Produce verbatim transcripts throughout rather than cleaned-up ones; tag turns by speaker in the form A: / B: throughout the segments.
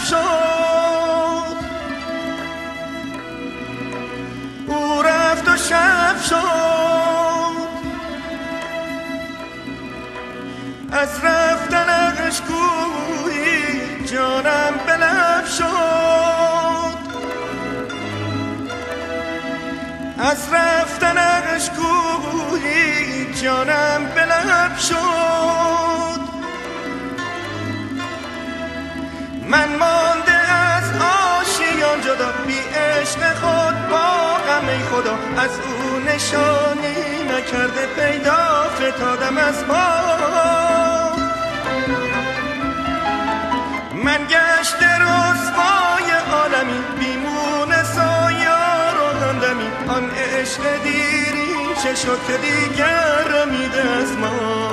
A: شد، او رفت و شب شد، از رفتنش گویی جانم به لب شد، از رفتنش گویی جانم به لب شد. من مانده از آشیان جدا، بی عشق خود با غم خدا، از او نشانی نکرده پیدا، فتادم از پا. من گشت رسوای عالمی، بیمون سایار و همدمی، آن عشق دیری چه شد که دیگر رمیده از ما.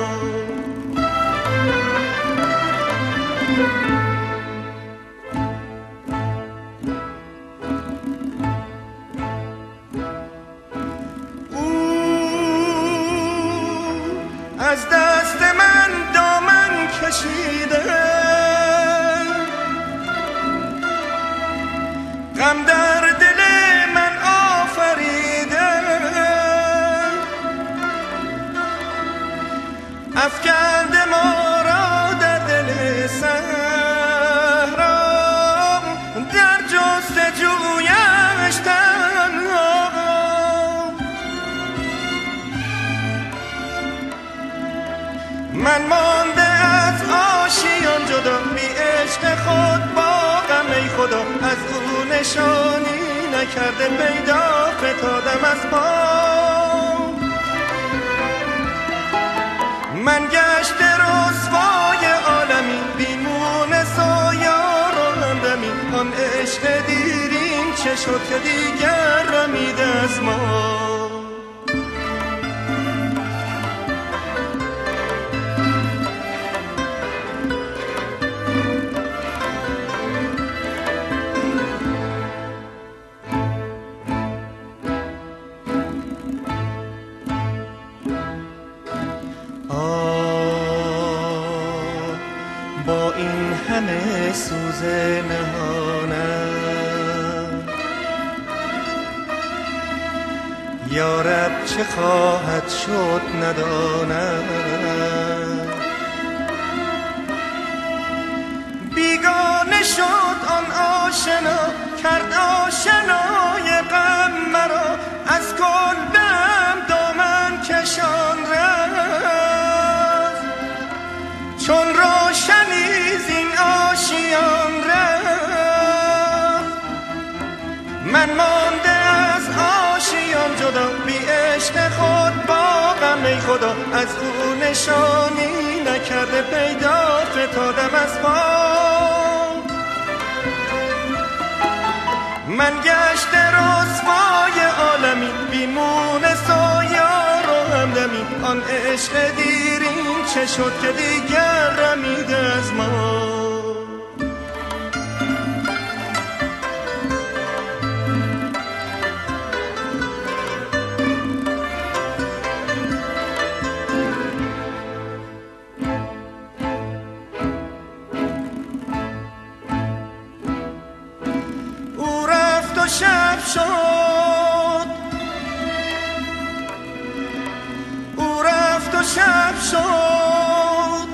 A: از دست من دامن کشیده، غم در دل من آفریده، افکنده ما را در دل صحرا، در جستجویش تنها. من مانده از آشیان جدا، بی عشق خود با غم خدا، از او نشانی نکرده پیدا، فتادم از پا. من گشت رسوای عالمی، بیمون سایار و همدمی، آن عشق دیرین چه شد که دیگر رمیده از ما. با این همه سوز نهانم، یارب چه خواهد شد ندانم. بیگانه شد آن آشنا، کرد آشنای غم مرا، از کلبم دامن کشان رفت، چون روشنی زین آشیان رفت. من مانده از آشیان جدا، بی عشق خود با غم خدا، از او نشانی نکرده پیدا، فتادم از پا. من گشت رسوای عالمی، بیمون سایار و همدمی، آن عشق دیرین چه شد که دیگر رمیده از ما. او رفت و شب شد، او رفت و شب شد،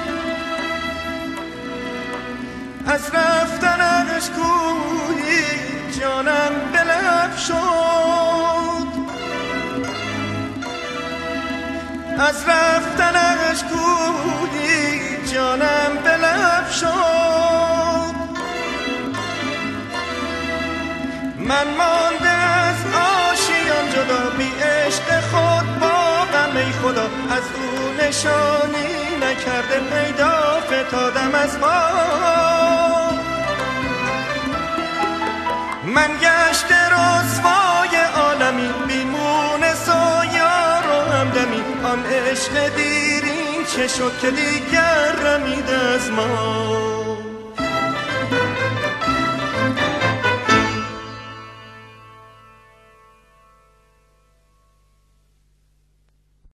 A: از رفتنش گویی جانم به لب شد، از رفتنش گویی جانم به لب شد. من مانده از آشیان جدا، بی عشق خود با غم خدا، از او نشانی نکرده پیدا، فتادم از پا. من گشت رسوای عالمی، بیمون سایار و همدمی، آن عشق دیرین چه شد که دیگر رمیده از ما.